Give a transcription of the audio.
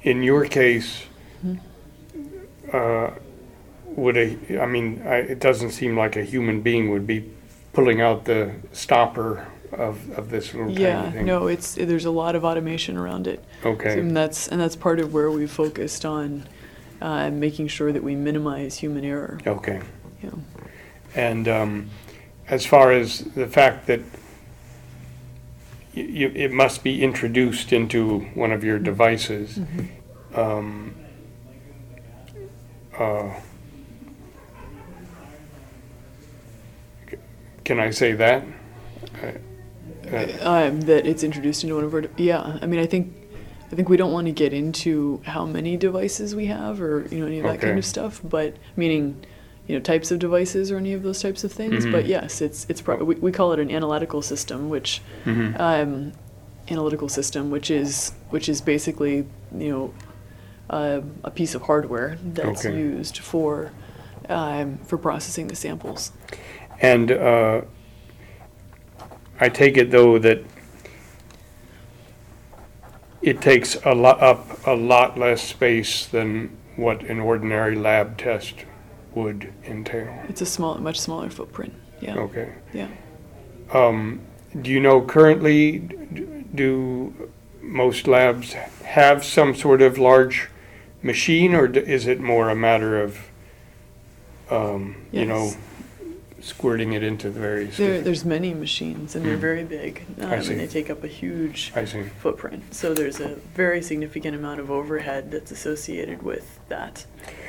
in your case, Mhm. uh, it doesn't seem like a human being would be pulling out the stopper of this little tiny Yeah, thing. no, there's a lot of automation around it. So, Okay, and that's part of where we focused on making sure that we minimize human error. okay. Yeah. And as far as the fact that it must be introduced into one of your devices, Mhm. um, uh, can I say that? That it's introduced into one of our. Yeah, I mean, I think we don't want to get into how many devices we have, or any of that kind Okay. of stuff. But meaning, types of devices or any of those types of things. But Mhm. yes, we call it an analytical system, Mhm. which is basically a piece of hardware that's Okay. used for processing the samples. And I take it though that it takes a lot less space than what an ordinary lab test would entail. It's a much smaller footprint. Yeah. Okay. Yeah. Do you know currently, do most labs have some sort of large machine, or is it more a matter of, Yes. squirting it into the various? There's many machines, and they're Mm. very big, I see. and they take up a huge I see. footprint. So there's a very significant amount of overhead that's associated with that.